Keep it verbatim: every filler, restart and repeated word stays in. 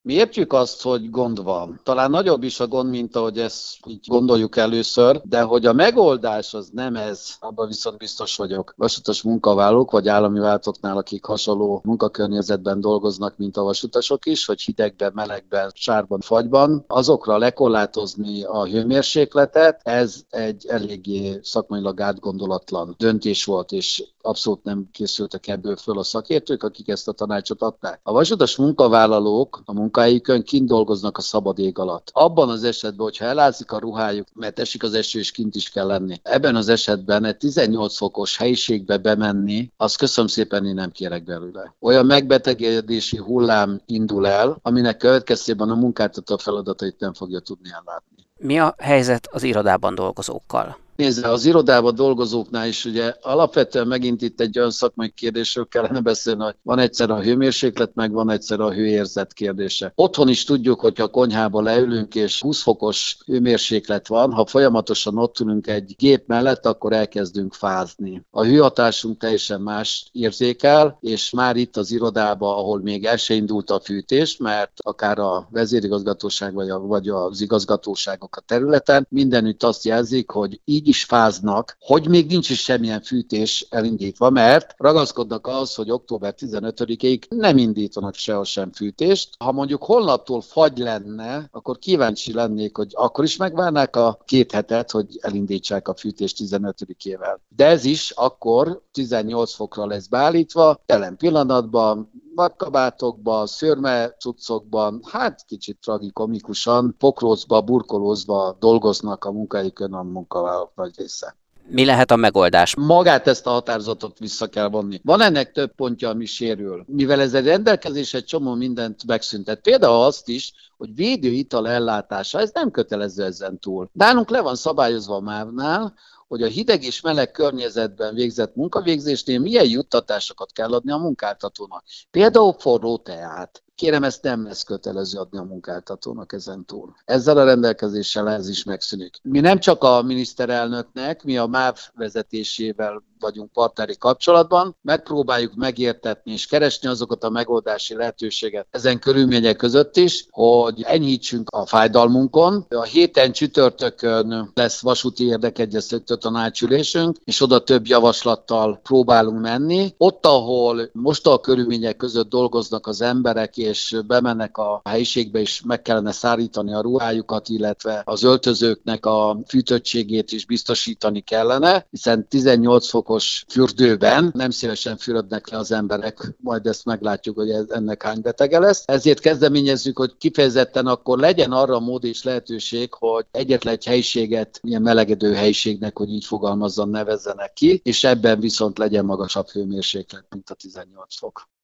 Mi értjük azt, hogy gond van. Talán nagyobb is a gond, mint ahogy ezt így gondoljuk először, de hogy a megoldás az nem ez, abban viszont biztos vagyok. Vasutas munkavállalók vagy állami vállalatoknál, akik hasonló munkakörnyezetben dolgoznak, mint a vasutasok is, hogy hidegben, melegben, sárban, fagyban, azokra lekorlátozni a hőmérsékletet, ez egy eléggé szakmailag átgondolatlan döntés volt, és abszolút nem készültek ebből föl a szakértők, akik ezt a tanácsot adták. A vasutas munkavállalók a munkahelyükön kint dolgoznak a szabad ég alatt. Abban az esetben, hogyha elázik a ruhájuk, mert esik az eső, és kint is kell lenni. Ebben az esetben egy tizennyolc fokos helyiségbe bemenni, azt köszönöm szépen, én nem kérek belőle. Olyan megbetegedési hullám indul el, aminek következtében a munkáltató feladatait nem fogja tudni ellátni. Mi a helyzet az irodában dolgozókkal? Nézze, az irodában dolgozóknál is ugye alapvetően megint itt egy olyan szakmai kérdésről kellene beszélni, hogy van egyszer a hőmérséklet, meg van egyszer a hőérzet kérdése. Otthon is tudjuk, hogyha a konyhába leülünk és húsz fokos hőmérséklet van, ha folyamatosan ott ülünk egy gép mellett, akkor elkezdünk fázni. A hőhatásunk teljesen más érzékel, és már itt az irodában, ahol még el se indult a fűtés, mert akár a vezérigazgatóság vagy, a, vagy az igazgatóságok a területen mindenütt azt jelzik, hogy így is fáznak, hogy még nincs is semmilyen fűtés elindítva, mert ragaszkodnak ahhoz, hogy október tizenötödikéig nem indítanak sehol sem fűtést. Ha mondjuk holnaptól fagy lenne, akkor kíváncsi lennék, hogy akkor is megvárnák a két hetet, hogy elindítsák a fűtést tizenötödikével. De ez is akkor tizennyolc fokra lesz beállítva, jelen pillanatban vadkabátokban, szőrme cuccokban, hát kicsit tragikomikusan, pokrócba, burkolózva dolgoznak a munkahelyükön a munkavállalók nagy része. Mi lehet a megoldás? Magát ezt a határozatot vissza kell vonni. Van ennek több pontja, ami sérül. Mivel ez egy rendelkezés, egy csomó mindent megszüntet. Például azt is, hogy védőital ellátása, ez nem kötelező ezen túl. Nálunk le van szabályozva a mávnál, hogy a hideg és meleg környezetben végzett munkavégzésnél milyen juttatásokat kell adni a munkáltatónak. Például forró teát. Kérem, ezt nem lesz kötelező adni a munkáltatónak ezen túl. Ezzel a rendelkezéssel ez is megszűnik. Mi nem csak a miniszterelnöknek, mi a MÁV vezetésével vagyunk partneri kapcsolatban, megpróbáljuk megértetni és keresni azokat a megoldási lehetőséget ezen körülmények között is, hogy enyhítsünk a fájdalmunkon. A héten csütörtökön lesz vasúti érdekegyeztető tanácsülésünk, és oda több javaslattal próbálunk menni. Ott, ahol most a körülmények között dolgoznak az emberek, és bemennek a helyiségbe, és meg kellene szárítani a ruhájukat, illetve az öltözőknek a fűtöttségét is biztosítani kellene, hiszen tizennyolc fokos fürdőben nem szívesen fürödnek le az emberek, majd ezt meglátjuk, hogy ez, ennek hány betege lesz. Ezért kezdeményezzük, hogy kifejezetten akkor legyen arra mód és lehetőség, hogy egyetlen egy helyiséget, ilyen melegedő helyiségnek, hogy így fogalmazzon, nevezzenek ki, és ebben viszont legyen magasabb hőmérséklet, mint a tizennyolc fok.